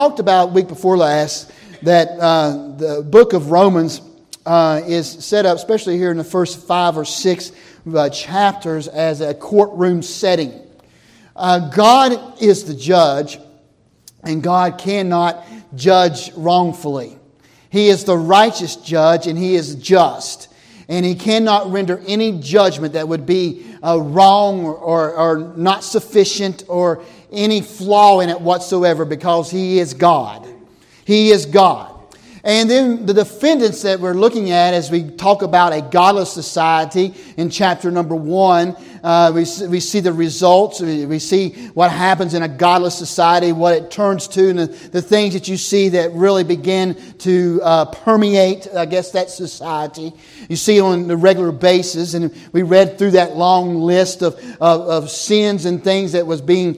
Talked about week before last that the book of Romans is set up, especially here in the first 5 or 6 chapters, as a courtroom setting. God is the judge, and God cannot judge wrongfully. He is the righteous judge, and He is just. And He cannot render any judgment that would be wrong or not sufficient or any flaw in it whatsoever, because He is God. He is God. And then the defendants that we're looking at as we talk about a godless society in chapter number 1, we see the results. We see what happens in a godless society, what it turns to, and the things that you see that really begin to permeate, I guess, that society. You see on a regular basis, and we read through that long list of sins and things that was being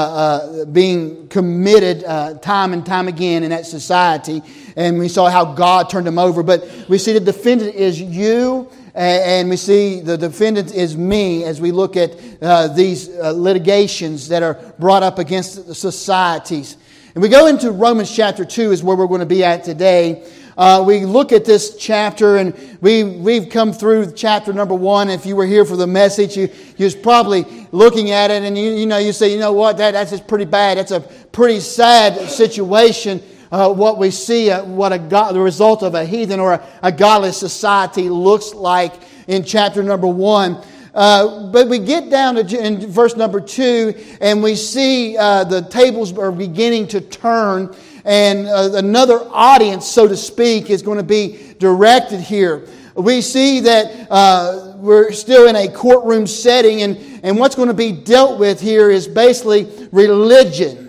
committed time and time again in that society. And we saw how God turned them over. But we see the defendant is you, and we see the defendant is me as we look at these litigations that are brought up against the societies. And we go into Romans chapter 2 is where we're going to be at today. We look at this chapter, and we've come through chapter number 1. If you were here for the message, you was probably looking at it, and you say, you know what, that's just pretty bad. That's a pretty sad situation. What we see, the result of a heathen or a godless society looks like in chapter number 1. But we get down to in verse number 2, and we see the tables are beginning to turn, and another audience, so to speak, is going to be directed here. We see that we're still in a courtroom setting, and what's going to be dealt with here is basically religion.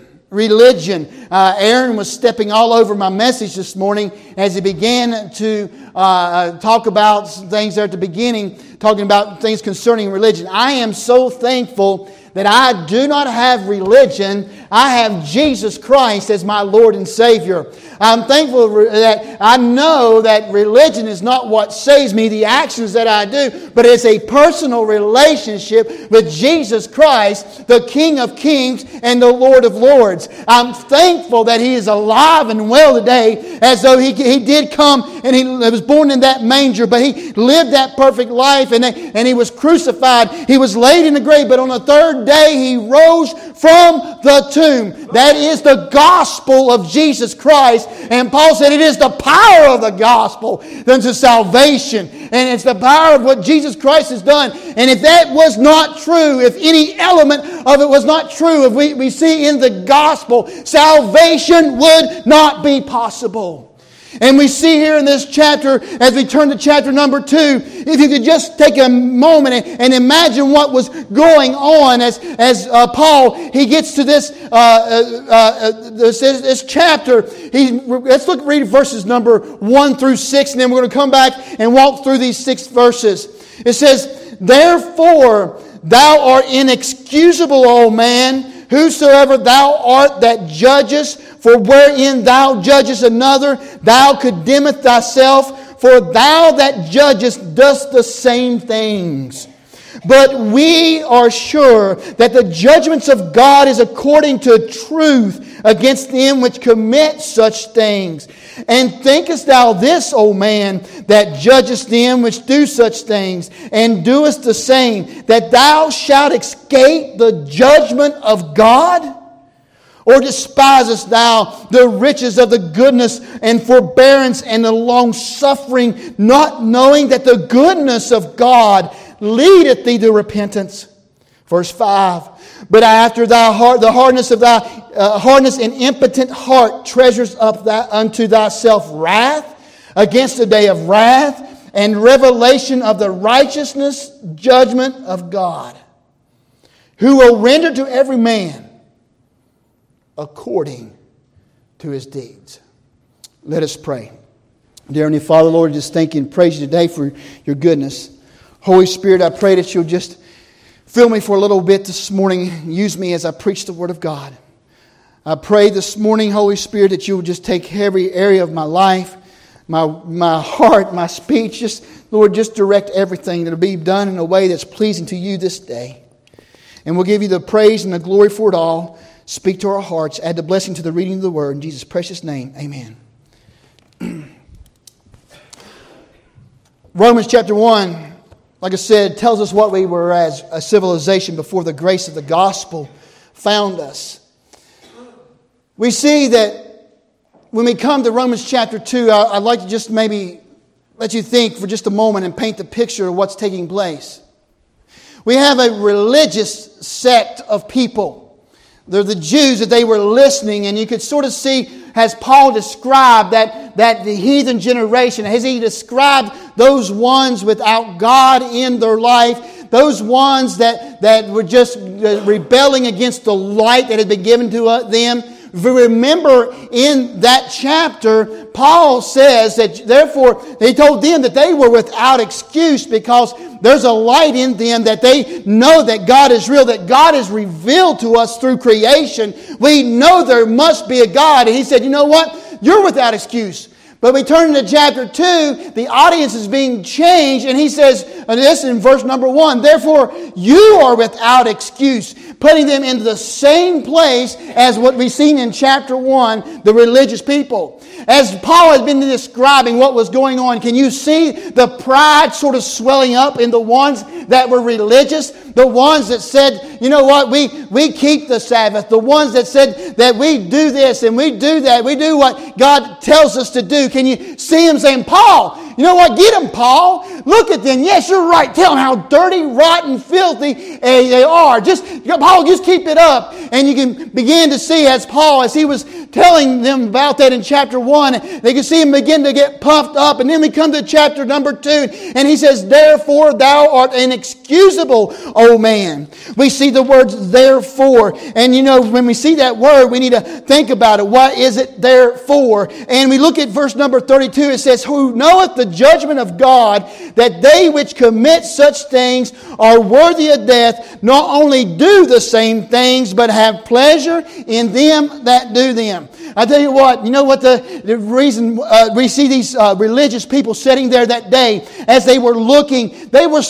Aaron was stepping all over my message this morning as he began to talk about things there at the beginning, talking about things concerning religion. I am so thankful that I do not have religion. I have Jesus Christ as my Lord and Savior. I'm thankful that I know that religion is not what saves me, the actions that I do, but it's a personal relationship with Jesus Christ, the King of Kings and the Lord of Lords. I'm thankful that He is alive and well today, as though He did come and He was born in that manger, but He lived that perfect life, and He was crucified. He was laid in the grave, but on the third day He rose from the tomb. That is the gospel of Jesus Christ. And Paul said it is the power of the gospel unto salvation. And it's the power of what Jesus Christ has done. And if that was not true, if any element of it was not true, if we see in the gospel, salvation would not be possible. And we see here in this chapter, as we turn to chapter number 2, if you could just take a moment and imagine what was going on as Paul, he gets to this chapter. Let's read verses number 1 through 6, and then we're going to come back and walk through these 6 verses. It says, "Therefore thou art inexcusable, O man, whosoever thou art that judgest, for wherein thou judgest another, thou condemnest thyself, for thou that judgest dost the same things. But we are sure that the judgments of God is according to truth against them which commit such things. And thinkest thou this, O man, that judgest them which do such things, and doest the same, that thou shalt escape the judgment of God? Or despisest thou the riches of the goodness and forbearance and the long-suffering, not knowing that the goodness of God leadeth thee to repentance?" Verse 5, "But after thy heart, the hardness of thy hardness and impotent heart treasures up unto thyself wrath against the day of wrath and revelation of the righteousness judgment of God, who will render to every man according to his deeds." Let us pray. Dear Heavenly Father, Lord, just thank you and praise you today for your goodness. Holy Spirit, I pray that you'll just fill me for a little bit this morning. Use me as I preach the Word of God. I pray this morning, Holy Spirit, that you will just take every area of my life, my heart, my speech. Just, Lord, just direct everything that will be done in a way that's pleasing to you this day. And we'll give you the praise and the glory for it all. speak to our hearts, add the blessing to the reading of the Word. In Jesus' precious name, amen. Romans chapter 1, like I said, tells us what we were as a civilization before the grace of the gospel found us. We see that when we come to Romans chapter 2, I'd like to just maybe let you think for just a moment and paint the picture of what's taking place. We have a religious sect of people. They're the Jews that they were listening, and you could sort of see, as Paul described, that the heathen generation, as he described those ones without God in their life, those ones that were just rebelling against the light that had been given to them. If we remember in that chapter, Paul says that therefore he told them that they were without excuse because there's a light in them, that they know that God is real, that God is revealed to us through creation. We know there must be a God. And he said, you know what? You're without excuse. But we turn into chapter 2, the audience is being changed, and he says, this in verse number 1, therefore you are without excuse, putting them into the same place as what we've seen in chapter 1, the religious people. As Paul has been describing what was going on, can you see the pride sort of swelling up in the ones that were religious? The ones that said, you know what, we keep the Sabbath. The ones that said that we do this and we do that. We do what God tells us to do. Can you see him saying, Paul, you know what, get them, Paul. Look at them. Yes, you're right. Tell them how dirty, rotten, filthy they are. Paul, just keep it up. And you can begin to see as Paul, as he was telling them about that in chapter 1, they can see him begin to get puffed up. And then we come to chapter number 2, and he says, therefore thou art inexcusable, O man. We see the words therefore. And you know, when we see that word, we need to think about it. What is it therefore? And we look at verse number 32. It says, who knoweth the judgment of God, that they which commit such things are worthy of death, not only do the same things, but have pleasure in them that do them. I tell you what, you know what the reason we see these religious people sitting there that day, as they were looking, they were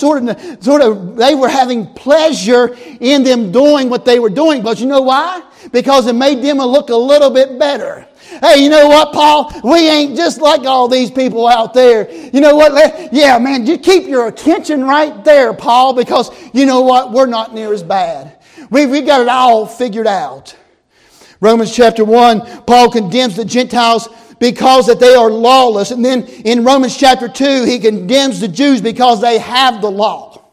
they were having pleasure in them doing what they were doing. But you know why? Because it made them look a little bit better. Hey, you know what, Paul? We ain't just like all these people out there. You know what? Yeah, man, you keep your attention right there, Paul, because you know what? We're not near as bad. We got it all figured out. Romans chapter 1, Paul condemns the Gentiles because that they are lawless. And then in Romans chapter 2, he condemns the Jews because they have the law.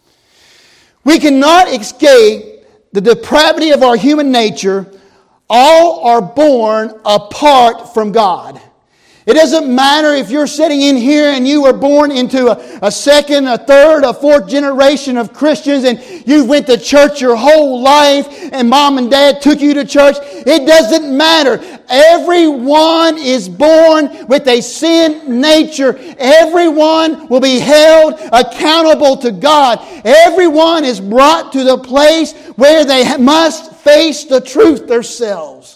We cannot escape the depravity of our human nature. All are born apart from God. It doesn't matter if you're sitting in here and you were born into a second, a third, a fourth generation of Christians and you went to church your whole life and mom and dad took you to church. It doesn't matter. Everyone is born with a sin nature. Everyone will be held accountable to God. Everyone is brought to the place where they must face the truth themselves.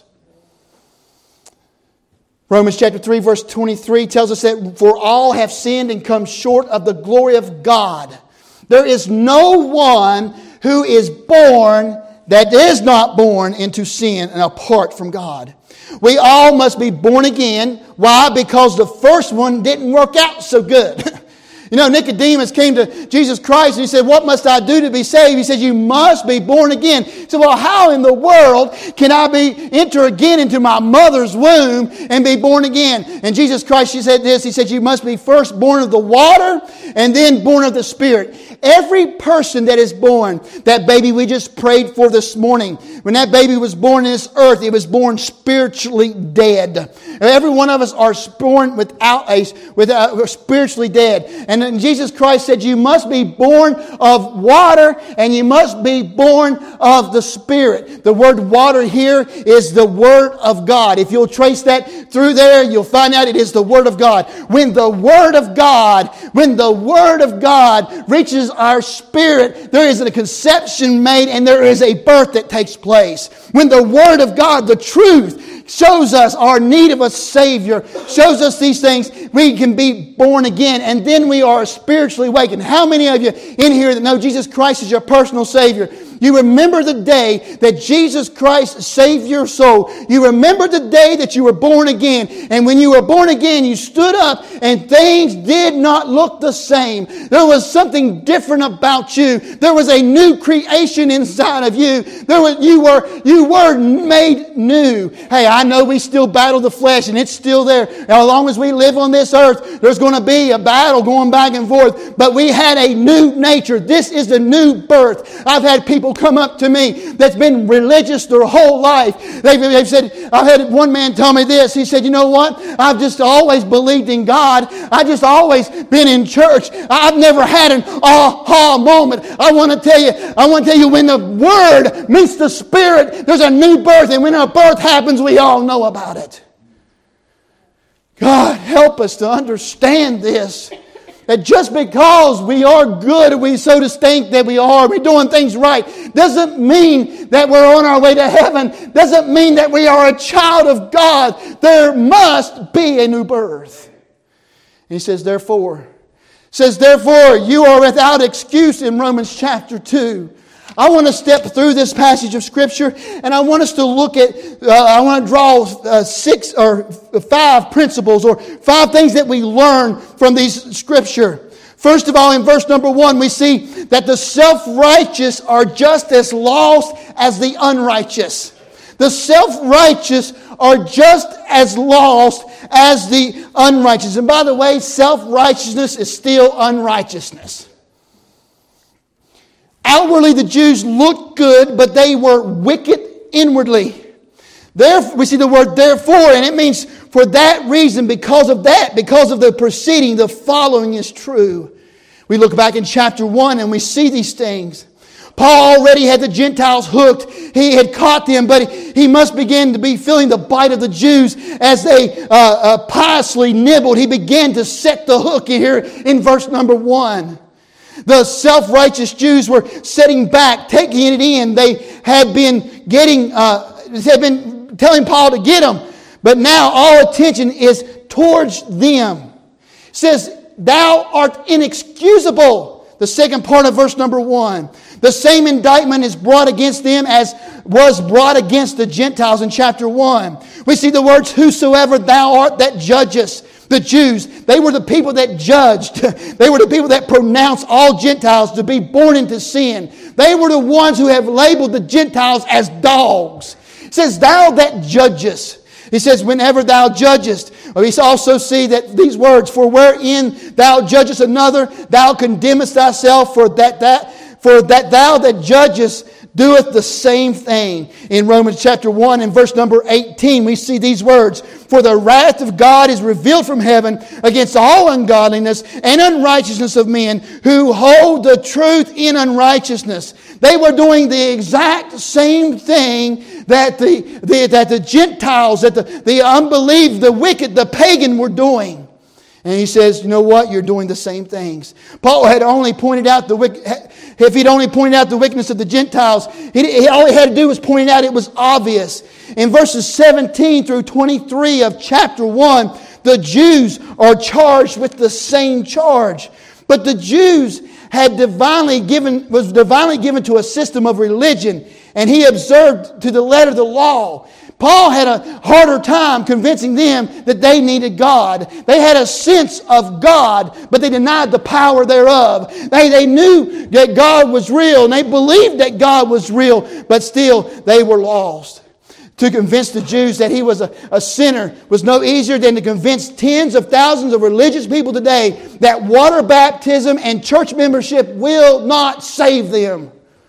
Romans chapter 3 verse 23 tells us that for all have sinned and come short of the glory of God. There is no one who is born that is not born into sin and apart from God. We all must be born again. Why? Because the first one didn't work out so good. You know, Nicodemus came to Jesus Christ and he said, what must I do to be saved? He said, you must be born again. He said, well, how in the world can I enter again into my mother's womb and be born again? And Jesus Christ, he said this, he said, you must be first born of the water and then born of the Spirit. Every person that is born, that baby we just prayed for this morning, when that baby was born in this earth, it was born spiritually dead. Every one of us are born without spiritually dead. And Jesus Christ said, you must be born of water and you must be born of the Spirit. The word water here is the Word of God. If you'll trace that through there, you'll find out it is the Word of God. When the Word of God reaches our spirit, there is a conception made and there is a birth that takes place. When the Word of God, the truth, shows us our need of a Savior, shows us these things, we can be born again, and then we are spiritually awakened. How many of you in here that know Jesus Christ is your personal Savior? You remember the day that Jesus Christ saved your soul. You remember the day that you were born again. And when you were born again, you stood up and things did not look the same. There was something different about you. There was a new creation inside of you. You were made new. Hey, I know we still battle the flesh and it's still there. As long as we live on this earth, there's going to be a battle going back and forth. But we had a new nature. This is the new birth. I've had people come up to me that's been religious their whole life. They've said, I've had one man tell me this. He said, you know what? I've just always believed in God. I've just always been in church. I've never had an aha moment. I want to tell you, when the Word meets the Spirit, there's a new birth. And when a birth happens, we all know about it. God, help us to understand this. That just because we are good, we so to think that we're doing things right, doesn't mean that we're on our way to heaven. Doesn't mean that we are a child of God. There must be a new birth. And he says, therefore, you are without excuse in Romans chapter 2. I want to step through this passage of Scripture, and I want us to look at, I want to draw 6 or 5 principles or 5 things that we learn from these Scripture. First of all, in verse number 1, we see that the self-righteous are just as lost as the unrighteous. The self-righteous are just as lost as the unrighteous. And by the way, self-righteousness is still unrighteousness. Outwardly, the Jews looked good, but they were wicked inwardly. We see the word therefore, and it means for that reason, because of the preceding, the following is true. We look back in chapter 1 and we see these things. Paul already had the Gentiles hooked. He had caught them, but he must begin to be feeling the bite of the Jews as they piously nibbled. He began to set the hook here in verse number 1. The self-righteous Jews were sitting back, taking it in. They had been telling Paul to get them. But now all attention is towards them. It says, thou art inexcusable. The second part of verse number 1. The same indictment is brought against them as was brought against the Gentiles in chapter 1. We see the words, whosoever thou art that judgest. The Jews, they were the people that judged. They were the people that pronounced all Gentiles to be born into sin. They were the ones who have labeled the Gentiles as dogs. It says, thou that judgest. He says, whenever thou judgest. We also see that these words, for wherein thou judgest another, thou condemnest thyself, for that thou that judgest doeth the same thing. In Romans chapter 1 and verse number 18, we see these words. For the wrath of God is revealed from heaven against all ungodliness and unrighteousness of men who hold the truth in unrighteousness. They were doing the exact same thing that the Gentiles, that the unbelief, the wicked, the pagan were doing. And he says, you know what? You're doing the same things. Paul had only pointed out if he'd only pointed out the wickedness of the Gentiles, all he had to do was point out it was obvious. In verses 17 through 23 of chapter 1, the Jews are charged with the same charge. But the Jews was divinely given to a system of religion, and he observed to the letter of the law. Paul had a harder time convincing them that they needed God. They had a sense of God, but they denied the power thereof. They knew that God was real, and they believed that God was real, but still they were lost. To convince the Jews that he was a sinner was no easier than to convince tens of thousands of religious people today that water baptism and church membership will not save them.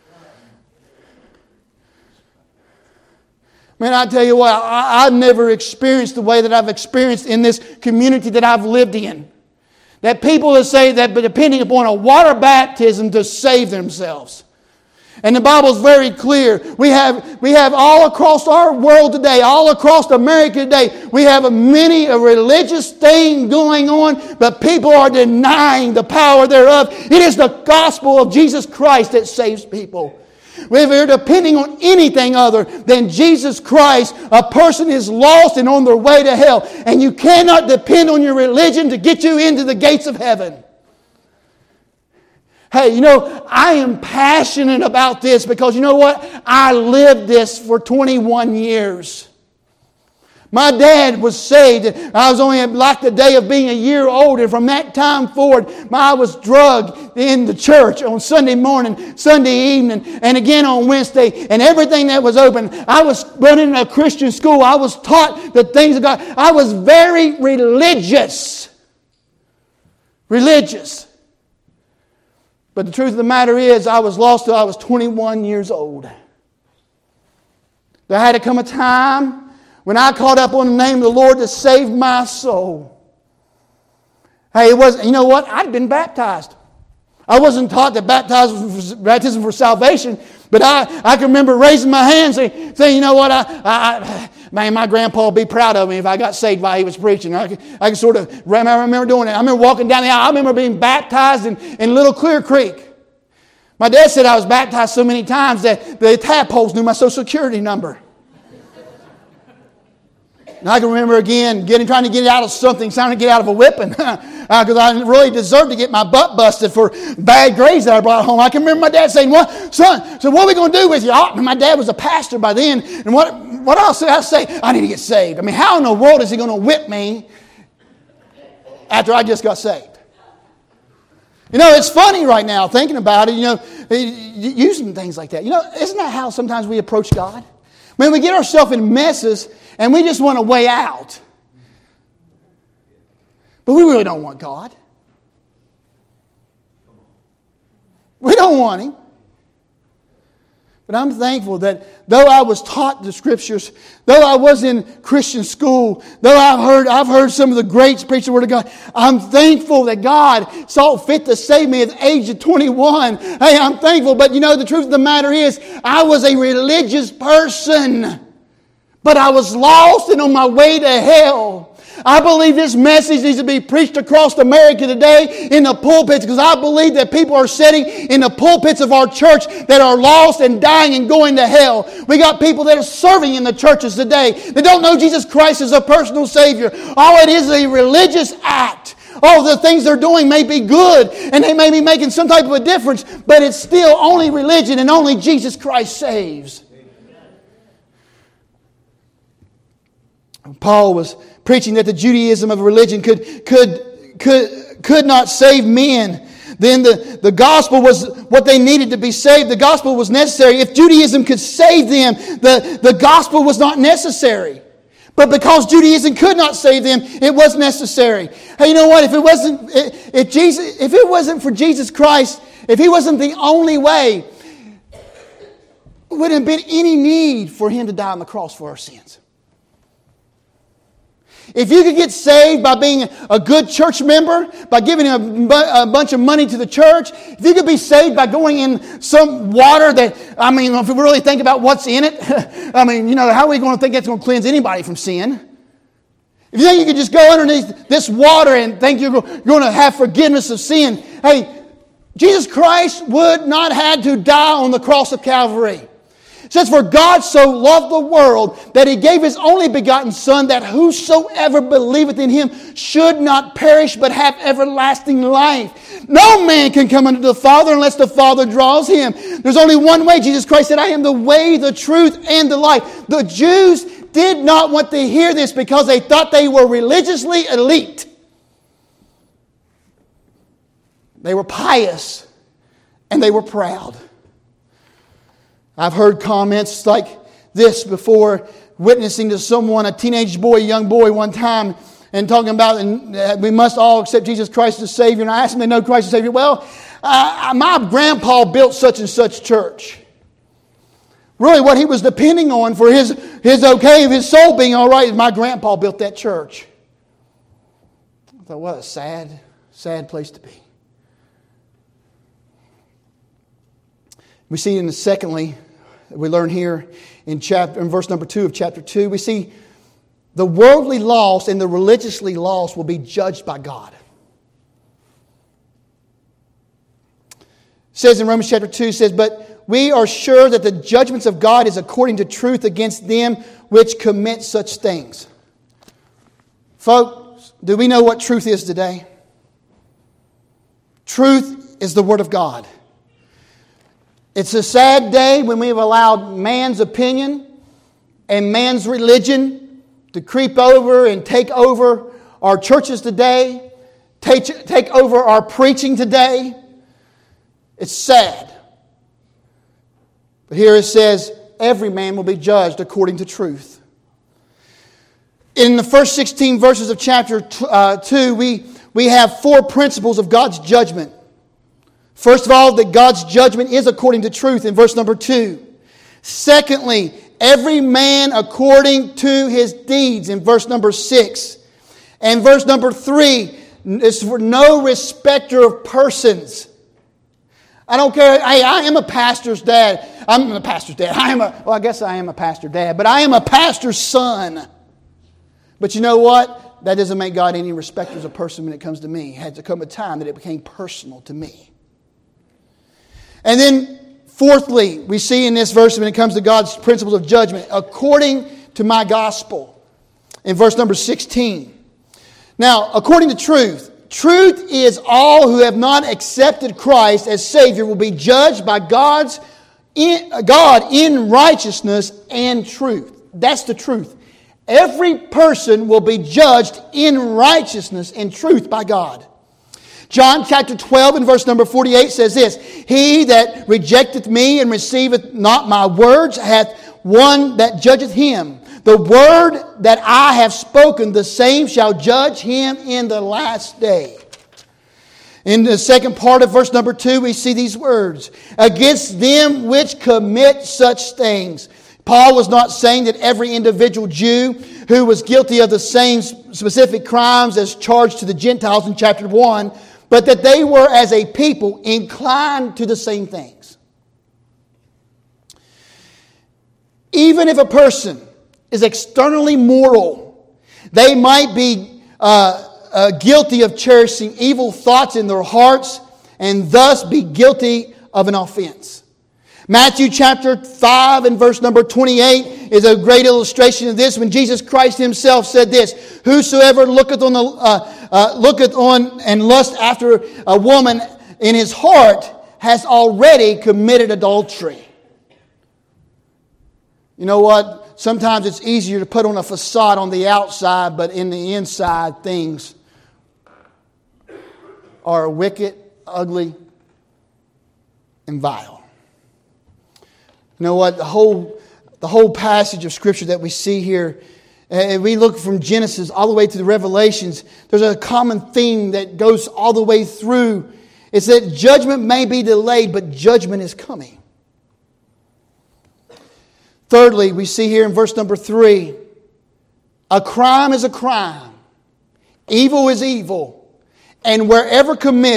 Man, I tell you what, I've never experienced the way that I've experienced in this community that I've lived in. That people will say that depending upon a water baptism to save themselves. And the Bible is very clear. We have all across our world today, all across America today, we have a religious thing going on, but people are denying the power thereof. It is the gospel of Jesus Christ that saves people. If you're depending on anything other than Jesus Christ, a person is lost and on their way to hell. And you cannot depend on your religion to get you into the gates of heaven. Hey, I am passionate about this because you know what? I lived this for 21 years. My dad was saved. I was only like the day of being a year old. And from that time forward, I was drugged in the church on Sunday morning, Sunday evening, and again on Wednesday. And everything that was open. I was running a Christian school. I was taught the things of God. I was very religious. Religious. But the truth of the matter is, I was lost till I was 21 years old. There had to come a time when I called up on the name of the Lord to save my soul. Hey, you know what? I'd been baptized. I wasn't taught that baptism for salvation, but I can remember raising my hands and saying, you know what? Man, my grandpa would be proud of me if I got saved while he was preaching. I can sort of remember doing it. I remember walking down the aisle. I remember being baptized in Little Clear Creek. My dad said I was baptized so many times that the tadpoles knew my Social Security number. And I can remember again trying to get out of something, trying to get out of a whipping, because I really deserved to get my butt busted for bad grades that I brought home. I can remember my dad saying, "What, son? So what are we going to do with you?" My dad was a pastor by then, and what else did I say? I need to get saved. I mean, how in the world is he going to whip me after I just got saved? It's funny right now thinking about it. Using things like that. Isn't that how sometimes we approach God? When we get ourselves in messes and we just want a way out. But we really don't want God. We don't want Him. But I'm thankful that though I was taught the Scriptures, though I was in Christian school, though I've heard some of the greats preach the Word of God, I'm thankful that God saw fit to save me at the age of 21. Hey, I'm thankful, but the truth of the matter is, I was a religious person, but I was lost and on my way to hell. I believe this message needs to be preached across America today in the pulpits, because I believe that people are sitting in the pulpits of our church that are lost and dying and going to hell. We got people that are serving in the churches today that don't know Jesus Christ as a personal Savior. All it is a religious act. All the things they're doing may be good and they may be making some type of a difference, but it's still only religion and only Jesus Christ saves. Paul was preaching that the Judaism of religion could not save men. Then the gospel was what they needed to be saved. The gospel was necessary. If Judaism could save them, the gospel was not necessary. But because Judaism could not save them, it was necessary. Hey, you know what? If it wasn't for Jesus Christ, if He wasn't the only way, there wouldn't have been any need for Him to die on the cross for our sins. If you could get saved by being a good church member, by giving a bunch of money to the church, if you could be saved by going in some water that, if we really think about what's in it, how are we going to think that's going to cleanse anybody from sin? If you think you could just go underneath this water and think you're going to have forgiveness of sin, hey, Jesus Christ would not have to die on the cross of Calvary. It says, "For God so loved the world that He gave His only begotten Son, that whosoever believeth in Him should not perish but have everlasting life. No man can come unto the Father unless the Father draws him." There's only one way. Jesus Christ said, "I am the way, the truth, and the life." The Jews did not want to hear this because they thought they were religiously elite. They were pious and they were proud. I've heard comments like this before, witnessing to someone, a teenage boy, young boy one time, and talking about we must all accept Jesus Christ as Savior. And I asked him if they know Christ as Savior. Well, my grandpa built such and such church. Really what he was depending on for his okay, of his soul being all right, is my grandpa built that church. I thought, what a sad place to be. We see secondly, we learn here in verse number 2 of chapter 2, we see the worldly lost and the religiously lost will be judged by God. It says in Romans chapter 2, it says, "But we are sure that the judgments of God is according to truth against them which commit such things." Folks, do we know what truth is today? Truth is the Word of God. It's a sad day when we've allowed man's opinion and man's religion to creep over and take over our churches today, take over our preaching today. It's sad. But here it says, every man will be judged according to truth. In the first 16 verses of chapter 2, we have 4 principles of God's judgment. First of all, that God's judgment is according to truth in verse number 2. Secondly, every man according to his deeds in verse number 6. And verse number 3 is for no respecter of persons. I don't care. I am a pastor's dad. I'm a pastor's dad. I guess I am a pastor dad, but I am a pastor's son. But you know what? That doesn't make God any respecter of a person when it comes to me. It had to come a time that it became personal to me. And then, fourthly, we see in this verse when it comes to God's principles of judgment, according to my gospel, in verse number 16. Now, according to truth, truth is all who have not accepted Christ as Savior will be judged by God in righteousness and truth. That's the truth. Every person will be judged in righteousness and truth by God. John chapter 12 and verse number 48 says this, He that rejecteth me and receiveth not my words hath one that judgeth him. The word that I have spoken, the same shall judge him in the last day. In the second part of verse number 2, we see these words, against them which commit such things. Paul was not saying that every individual Jew who was guilty of the same specific crimes as charged to the Gentiles in chapter 1, but that they were as a people inclined to the same things. Even if a person is externally moral, they might be guilty of cherishing evil thoughts in their hearts and thus be guilty of an offense. Matthew chapter 5 and verse number 28 is a great illustration of this when Jesus Christ Himself said this, Whosoever looketh on and lust after a woman in his heart has already committed adultery. You know what? Sometimes it's easier to put on a facade on the outside, but in the inside things are wicked, ugly, and vile. You know what? The whole passage of Scripture that we see here, and we look from Genesis all the way to the Revelations, there's a common theme that goes all the way through. It's that judgment may be delayed, but judgment is coming. Thirdly, we see here in verse number 3, a crime is a crime. Evil is evil. And wherever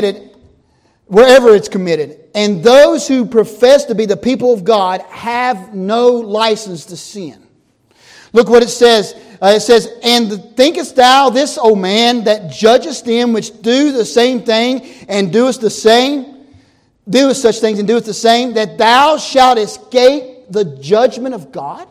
it's committed, and those who profess to be the people of God have no license to sin. Look what it says. It says, And thinkest thou this, O man, that judgest them which do the same thing and doest the same? Doest such things and doest the same, that thou shalt escape the judgment of God?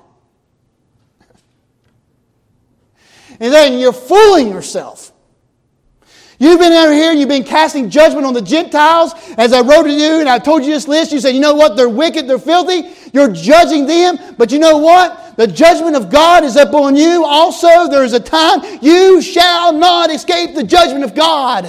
And then you're fooling yourself. You've been over here and you've been casting judgment on the Gentiles. As I wrote to you and I told you this list, you said, you know what? They're wicked, they're filthy. You're judging them. But you know what? The judgment of God is up on you. Also, there is a time you shall not escape the judgment of God.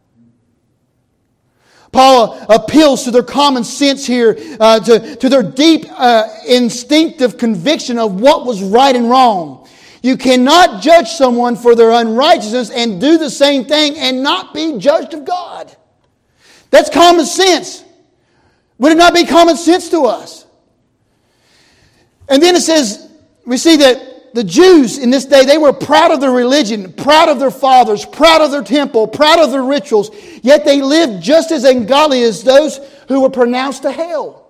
Paul appeals to their common sense here, to their deep instinctive conviction of what was right and wrong. You cannot judge someone for their unrighteousness and do the same thing and not be judged of God. That's common sense. Would it not be common sense to us? And then it says, we see that the Jews in this day, they were proud of their religion, proud of their fathers, proud of their temple, proud of their rituals, yet they lived just as ungodly as those who were pronounced to hell.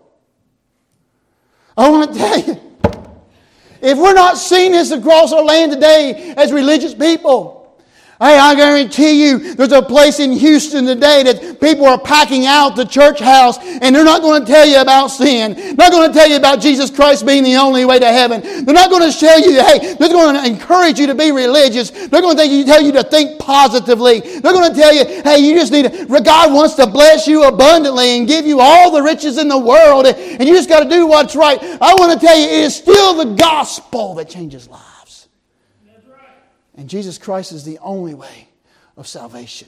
I want to tell you, if we're not seeing this across our land today as religious people, Hey, I guarantee you there's a place in Houston today that people are packing out the church house and they're not going to tell you about sin. They're not going to tell you about Jesus Christ being the only way to heaven. They're not going to tell you, hey, they're going to encourage you to be religious. They're going to tell you to think positively. They're going to tell you, hey, you just need to, God wants to bless you abundantly and give you all the riches in the world and you just got to do what's right. I want to tell you, it is still the gospel that changes lives. And Jesus Christ is the only way of salvation.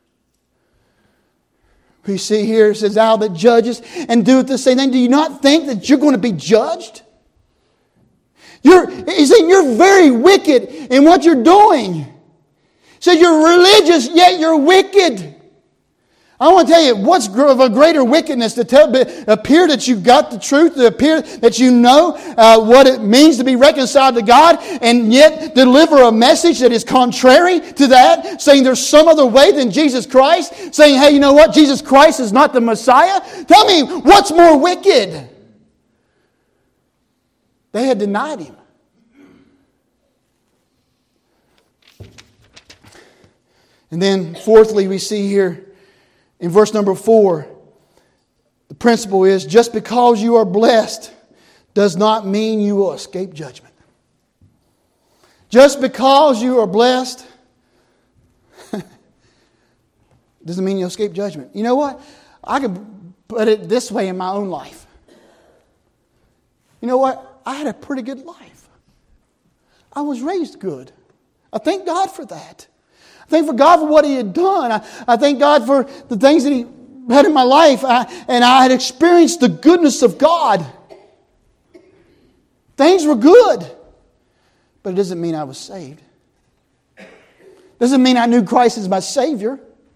We see here, it says, thou that judgest and doeth the same thing. Do you not think that you're going to be judged? You're very wicked in what you're doing. He says you're religious, yet you're wicked. I want to tell you, what's of a greater wickedness to appear that you've got the truth, to appear that you know what it means to be reconciled to God, and yet deliver a message that is contrary to that, saying there's some other way than Jesus Christ, saying, hey, you know what, Jesus Christ is not the Messiah? Tell me, what's more wicked? They had denied Him. And then fourthly, we see here, in verse number 4, the principle is, just because you are blessed does not mean you will escape judgment. Just because you are blessed doesn't mean you'll escape judgment. You know what? I could put it this way in my own life. You know what? I had a pretty good life. I was raised good. I thank God for that. I thank for God for what He had done. I thank God for the things that He had in my life. And I had experienced the goodness of God. Things were good. But it doesn't mean I was saved. Doesn't mean I knew Christ as my Savior.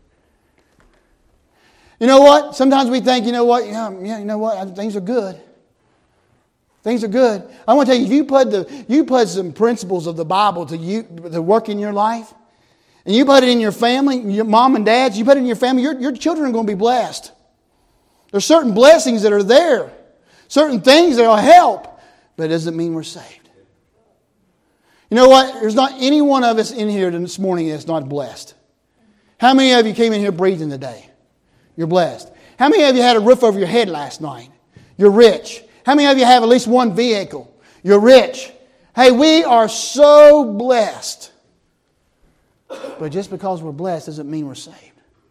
You know what? Sometimes we think, you know what? Yeah, you know what? Things are good. Things are good. I want to tell you, if you put some principles of the Bible to work in your life, and you put it in your family, your mom and dads, you put it in your family, your children are going to be blessed. There's certain blessings that are there. Certain things that will help. But it doesn't mean we're saved. You know what? There's not any one of us in here this morning that's not blessed. How many of you came in here breathing today? You're blessed. How many of you had a roof over your head last night? You're rich. How many of you have at least one vehicle? You're rich. Hey, we are so blessed. But just because we're blessed doesn't mean we're saved.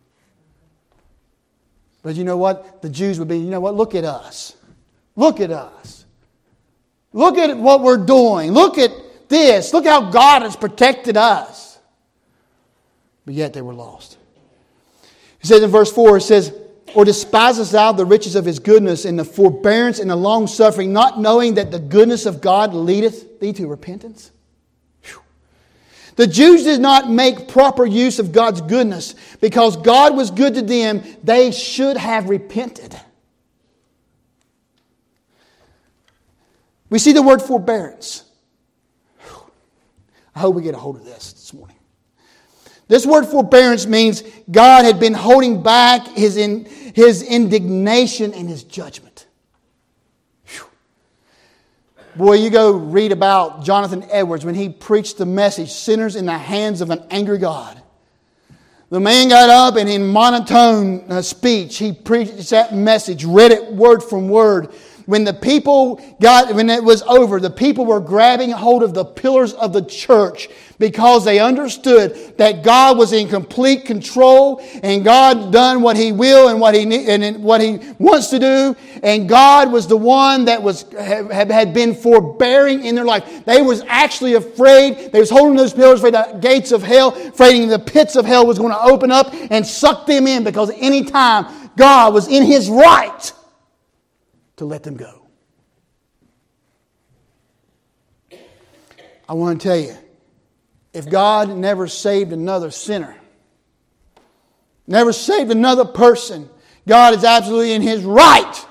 But you know what? The Jews would be, you know what? Look at us. Look at us. Look at what we're doing. Look at this. Look how God has protected us. But yet they were lost. It says in verse 4, it says, or despisest thou the riches of His goodness and the forbearance and the long suffering, not knowing that the goodness of God leadeth thee to repentance? The Jews did not make proper use of God's goodness because God was good to them. They should have repented. We see the word forbearance. I hope we get a hold of this morning. This word forbearance means God had been holding back His indignation and His judgment. Boy, you go read about Jonathan Edwards when he preached the message, Sinners in the Hands of an Angry God. The man got up and in monotone speech, he preached that message, read it word from word. When it was over, the people were grabbing hold of the pillars of the church because they understood that God was in complete control and God done what He will and what He wants to do. And God was the one that had been forbearing in their life. They was actually afraid. They was holding those pillars for the gates of hell, afraid the pits of hell was going to open up and suck them in because any time God was in His right to let them go. I want to tell you, if God never saved another sinner, never saved another person, God is absolutely in His right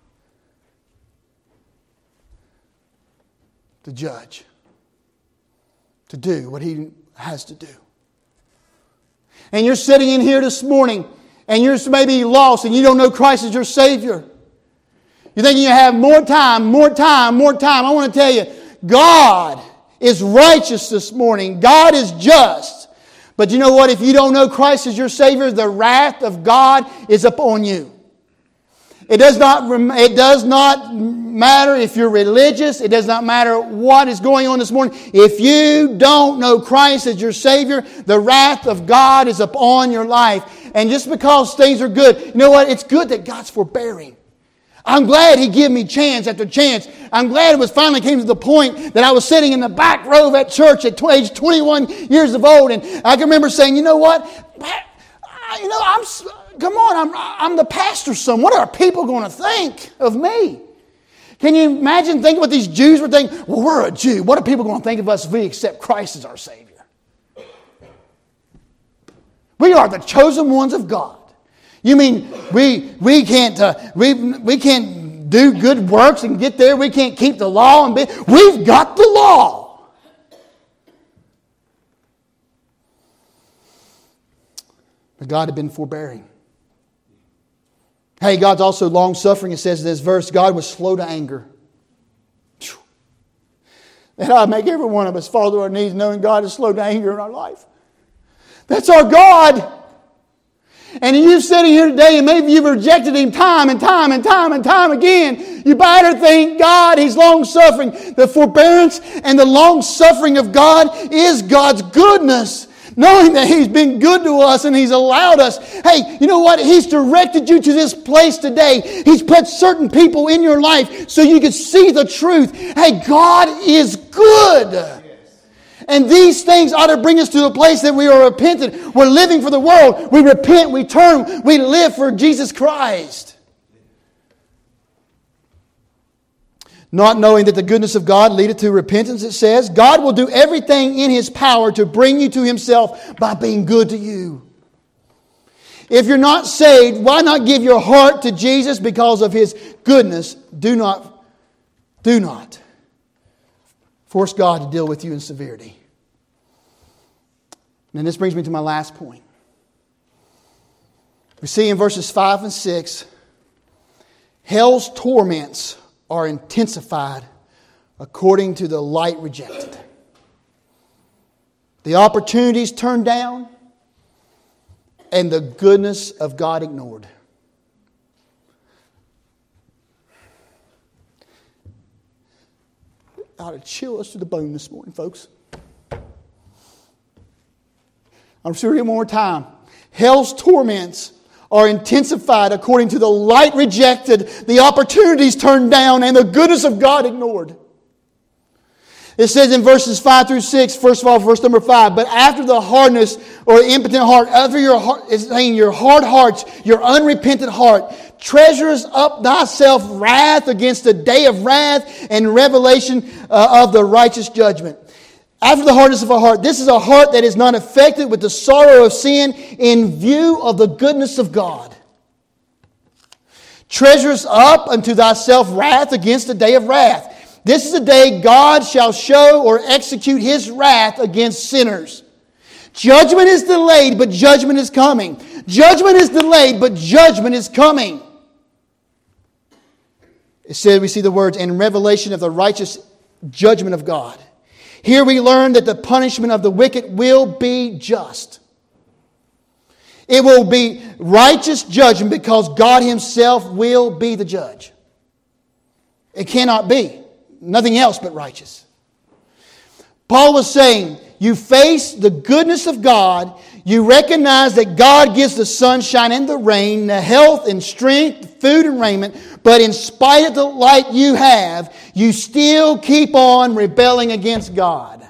to judge, to do what He has to do. And you're sitting in here this morning and you're maybe lost and you don't know Christ as your Savior. You think you have more time. I want to tell you, God is righteous this morning. God is just. But you know what? If you don't know Christ as your Savior, the wrath of God is upon you. It does not matter if you're religious. It does not matter what is going on this morning. If you don't know Christ as your Savior, the wrath of God is upon your life. And just because things are good, you know what? It's good that God's forbearing. I'm glad He gave me chance after chance. I'm glad it finally came to the point that I was sitting in the back row of that church at age 21 years of old. And I can remember saying, you know what? I'm the pastor's son. What are people going to think of me? Can you imagine thinking what these Jews were thinking? Well, we're a Jew. What are people going to think of us if we accept Christ as our Savior? We are the chosen ones of God. You mean we can't do good works and get there? We can't keep the law and we've got the law. But God had been forbearing. Hey, God's also long-suffering. It says in this verse, God was slow to anger. And I make every one of us fall to our knees knowing God is slow to anger in our life. That's our God. And you sitting here today and maybe you've rejected Him time and time and time and time again. You better thank God He's long-suffering. The forbearance and the long-suffering of God is God's goodness. Knowing that He's been good to us and He's allowed us. Hey, you know what? He's directed you to this place today. He's put certain people in your life so you can see the truth. Hey, God is good. And these things ought to bring us to a place that we are repentant. We're living for the world. We repent, we turn, we live for Jesus Christ. Not knowing that the goodness of God leadeth to repentance, it says. God will do everything in His power to bring you to Himself by being good to you. If you're not saved, why not give your heart to Jesus because of His goodness? Do not force God to deal with you in severity. And this brings me to my last point. We see in verses 5 and 6, hell's torments are intensified according to the light rejected. The opportunities turned down and the goodness of God ignored. Ought to chill us to the bone this morning, folks. I'm sure one more time. Hell's torments are intensified according to the light rejected, the opportunities turned down, and the goodness of God ignored. It says in verses 5 through 6, first of all, verse number 5, but after the hardness or impotent heart, after your heart is saying your hard hearts, your unrepentant heart, treasures up thyself wrath against the day of wrath and revelation of the righteous judgment. After the hardness of a heart, this is a heart that is not affected with the sorrow of sin in view of the goodness of God. Treasures up unto thyself wrath against the day of wrath. This is the day God shall show or execute His wrath against sinners. Judgment is delayed, but judgment is coming. Judgment is delayed, but judgment is coming. It said, we see the words, in revelation of the righteous judgment of God. Here we learn that the punishment of the wicked will be just. It will be righteous judgment because God Himself will be the judge. It cannot be nothing else but righteous. Paul was saying, you face the goodness of God. You recognize that God gives the sunshine and the rain, the health and strength, food and raiment. But in spite of the light you have, you still keep on rebelling against God.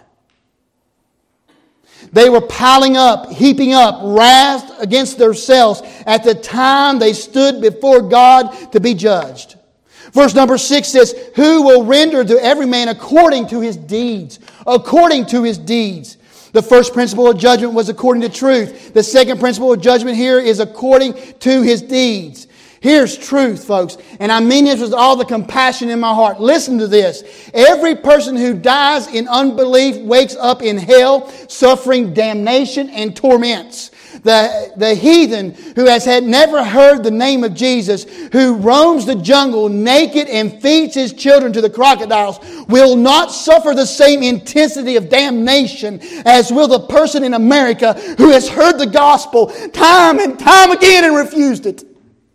They were piling up, heaping up wrath against themselves at the time they stood before God to be judged. Verse number 6 says, who will render to every man according to his deeds. According to his deeds. The first principle of judgment was according to truth. The second principle of judgment here is according to his deeds. Here's truth, folks. And I mean this with all the compassion in my heart. Listen to this. Every person who dies in unbelief wakes up in hell, suffering damnation and torments. The heathen who has never heard the name of Jesus, who roams the jungle naked and feeds his children to the crocodiles, will not suffer the same intensity of damnation as will the person in America who has heard the gospel time and time again and refused it.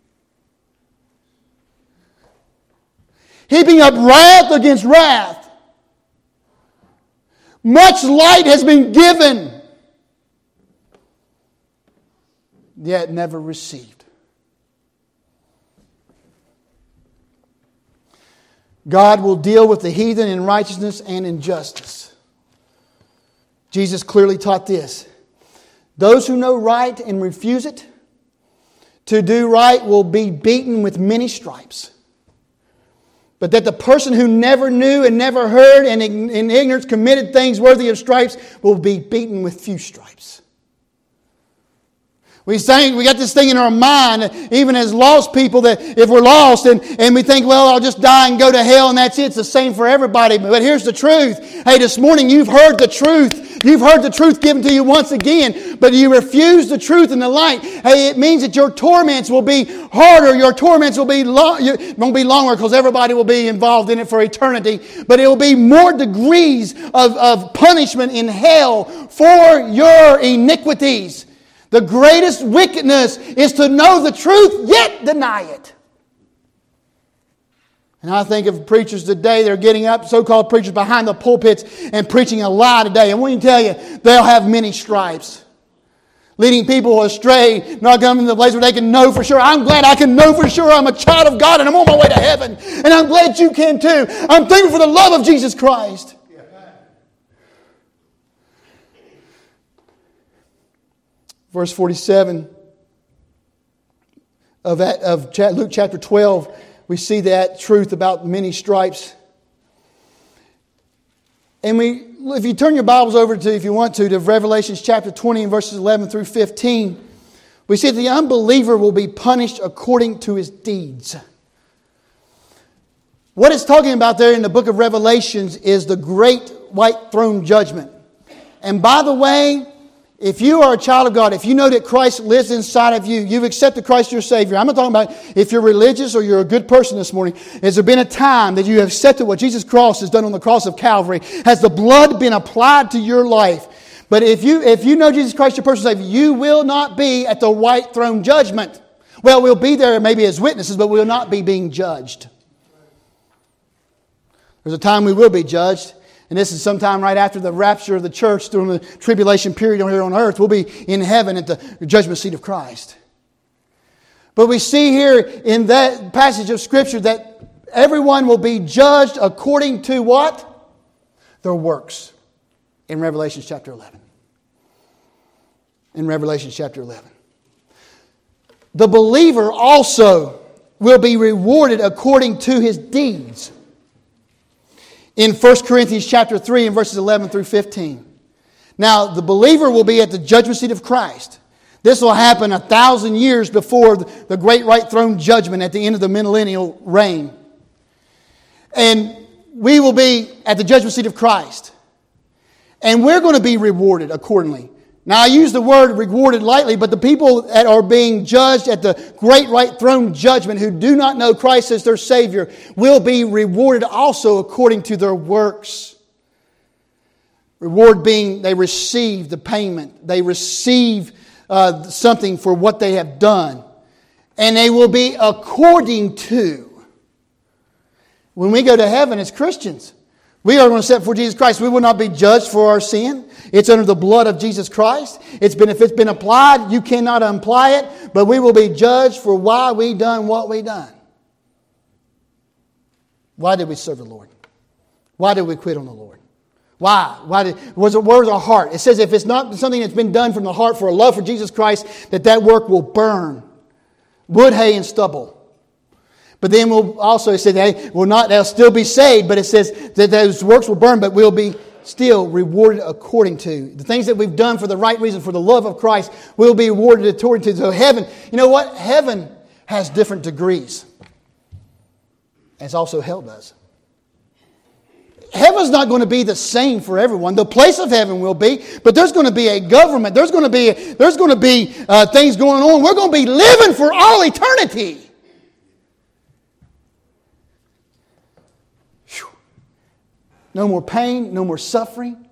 Heaping up wrath against wrath. Much light has been given, yet never received. God will deal with the heathen in righteousness and in justice. Jesus clearly taught this. Those who know right and refuse it, to do right will be beaten with many stripes. But that the person who never knew and never heard and in ignorance committed things worthy of stripes will be beaten with few stripes. We got this thing in our mind, even as lost people, that if we're lost and we think, well, I'll just die and go to hell and that's it. It's the same for everybody. But here's the truth. Hey, this morning you've heard the truth. You've heard the truth given to you once again, but you refuse the truth and the light. Hey, it means that your torments will be harder. Your torments will be won't be longer because everybody will be involved in it for eternity. But it will be more degrees of punishment in hell for your iniquities. The greatest wickedness is to know the truth, yet deny it. And I think of preachers today, they're getting up, so-called preachers behind the pulpits and preaching a lie today. And we can tell you, they'll have many stripes. Leading people astray, not coming to the place where they can know for sure. I'm glad I can know for sure I'm a child of God and I'm on my way to heaven. And I'm glad you can too. I'm thankful for the love of Jesus Christ. Verse 47 of Luke chapter 12, we see that truth about many stripes. And if you turn your Bibles over to, if you want to Revelation chapter 20 and verses 11 through 15, we see that the unbeliever will be punished according to his deeds. What it's talking about there in the book of Revelations is the great white throne judgment. And by the way, if you are a child of God, if you know that Christ lives inside of you, you've accepted Christ your Savior. I'm not talking about if you're religious or you're a good person this morning. Has there been a time that you have accepted what Jesus Christ has done on the cross of Calvary? Has the blood been applied to your life? But if you know Jesus Christ your personal Savior, you will not be at the white throne judgment. Well, we'll be there maybe as witnesses, but we will not be being judged. There's a time we will be judged. And this is sometime right after the rapture of the church during the tribulation period here on earth. We'll be in heaven at the judgment seat of Christ. But we see here in that passage of Scripture that everyone will be judged according to what? Their works. In Revelation chapter 11. In Revelation chapter 11. The believer also will be rewarded according to his deeds. In 1 Corinthians chapter 3 and verses 11 through 15. Now, the believer will be at the judgment seat of Christ. This will happen 1,000 years before the great white throne judgment at the end of the millennial reign. And we will be at the judgment seat of Christ. And we're going to be rewarded accordingly. Now, I use the word rewarded lightly, but the people that are being judged at the great white throne judgment who do not know Christ as their Savior will be rewarded also according to their works. Reward being they receive the payment. They receive something for what they have done. And they will be according to. When we go to heaven as Christians, we are going to step before Jesus Christ. We will not be judged for our sin. It's under the blood of Jesus Christ. If it's been applied, you cannot apply it. But we will be judged for why we done what we done. Why did we serve the Lord? Why did we quit on the Lord? Why? Where's our heart? It says if it's not something that's been done from the heart for a love for Jesus Christ, that work will burn. Wood, hay, and stubble. But then it said they'll still be saved, but it says that those works will burn, but we'll be still rewarded according to. The things that we've done for the right reason, for the love of Christ, will be rewarded according to. So heaven, you know what? Heaven has different degrees. As also hell does. heaven's not going to be the same for everyone. The place of heaven will be, but there's going to be a government. There's going to be things going on. We're going to be living for all eternity. Whew. No more pain, no more suffering.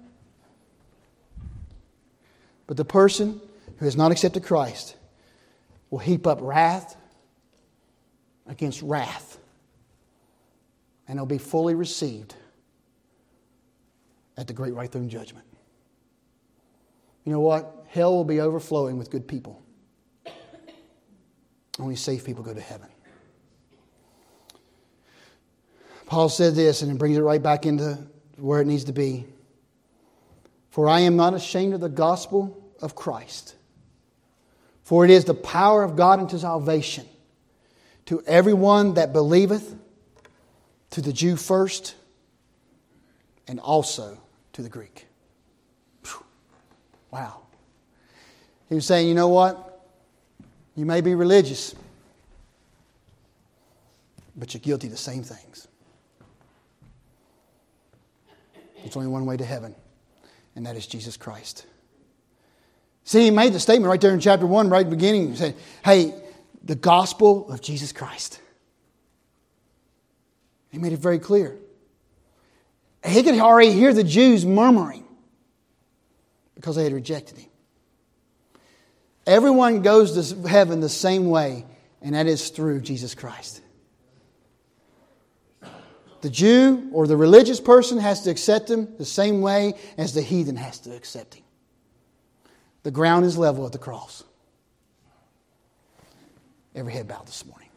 But the person who has not accepted Christ will heap up wrath against wrath, and they'll be fully received at the great white throne judgment. You know what? Hell will be overflowing with good people. Only safe people go to heaven. Paul said this, and it brings it right back into where it needs to be. For I am not ashamed of the gospel of Christ, for it is the power of God unto salvation to everyone that believeth, to the Jew first, and also to the Greek. Whew. Wow. He was saying, you know what? You may be religious, but you're guilty of the same things. There's only one way to heaven, and that is Jesus Christ. See, he made the statement right there in chapter 1, right at the beginning. He said, hey, the gospel of Jesus Christ. He made it very clear. He could already hear the Jews murmuring because they had rejected him. Everyone goes to heaven the same way, and that is through Jesus Christ. The Jew or the religious person has to accept him the same way as the heathen has to accept him. The ground is level at the cross. Every head bowed this morning.